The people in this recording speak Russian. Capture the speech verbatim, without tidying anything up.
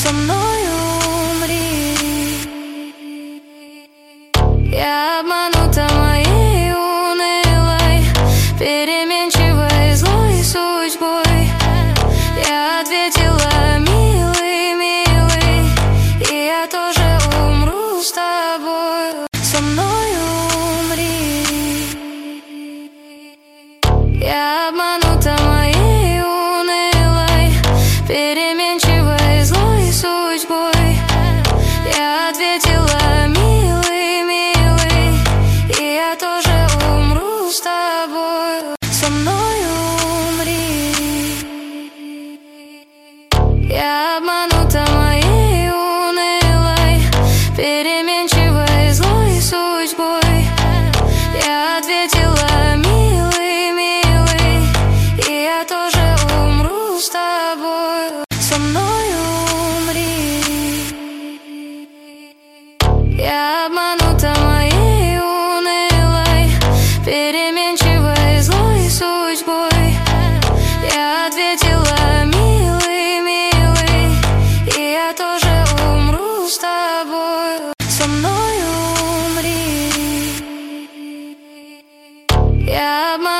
со мной умри. Я обманута моей унылой, переменчивой, злой судьбой. Я ответила: милый, милый, и я тоже умру с тобой. Со мной умри. Я обманута моей унылой, переменчивой, злой судьбой. Я ответила: милый, милый, и я тоже умру с тобой. Со мной умри. Я обманута моей унылой, переменчивой, злой судьбой. Я ответила: милый, милый, и я тоже умру с тобой. Со мной умри. Я обманута моей унылой, переменчивой, злой судьбой. Я ответила: милый, милый, и я тоже умру с тобой. Со мной умри. Я обманута